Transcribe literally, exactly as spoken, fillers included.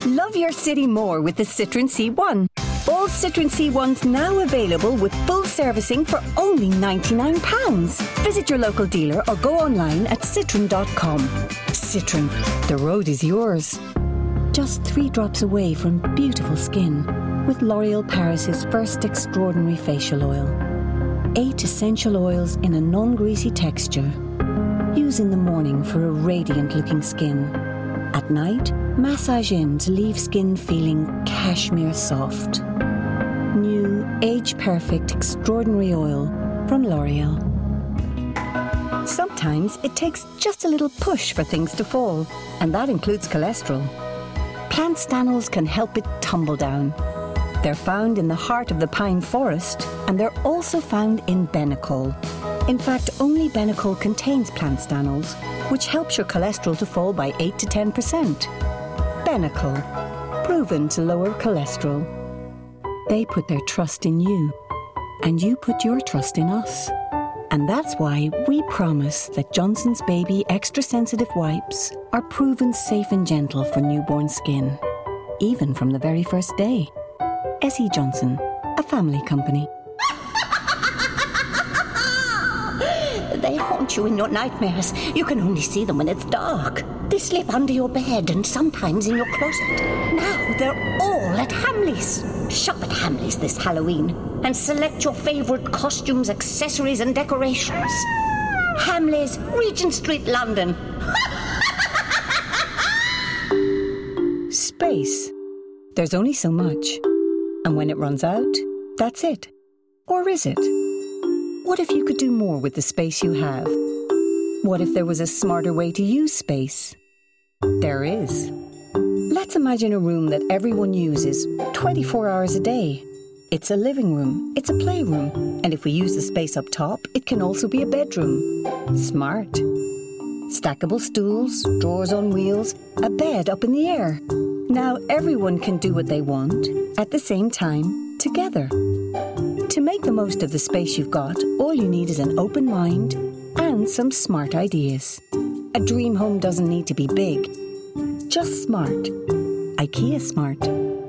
Love your city more with the Citroen C one. All Citroen C ones now available with full servicing for only ninety-nine pounds. Visit your local dealer or go online at citroen dot com. Citroen, the road is yours. Just three drops away from beautiful skin with L'Oreal Paris's first extraordinary facial oil. Eight essential oils in a non-greasy texture. Use in the morning for a radiant-looking skin. At night, massage in to leave skin feeling cashmere soft. New, age-perfect, extraordinary oil from L'Oreal. Sometimes it takes just a little push for things to fall, and that includes cholesterol. Plant stanols can help it tumble down. They're found in the heart of the pine forest, and they're also found in Benecol. In fact, only Benecol contains plant stanols, which helps your cholesterol to fall by eight to ten percent. Benecol, proven to lower cholesterol. They put their trust in you, and you put your trust in us. And that's why we promise that Johnson's Baby Extra Sensitive Wipes are proven safe and gentle for newborn skin, even from the very first day. S E. Johnson, a family company. They haunt you in your nightmares. You can only see them when it's dark. They slip under your bed and sometimes in your closet. Now they're all at Hamleys. Shop at Hamleys this Halloween and select your favourite costumes, accessories and decorations. Hamleys, Regent Street, London. Space. There's only so much. And when it runs out, that's it. Or is it? What if you could do more with the space you have? What if there was a smarter way to use space? There is. Let's imagine a room that everyone uses twenty-four hours a day. It's a living room, it's a playroom, and if we use the space up top, it can also be a bedroom. Smart. Stackable stools, drawers on wheels, a bed up in the air. Now everyone can do what they want, at the same time, together. To make the most of the space you've got, all you need is an open mind and some smart ideas. A dream home doesn't need to be big, just smart. IKEA Smart.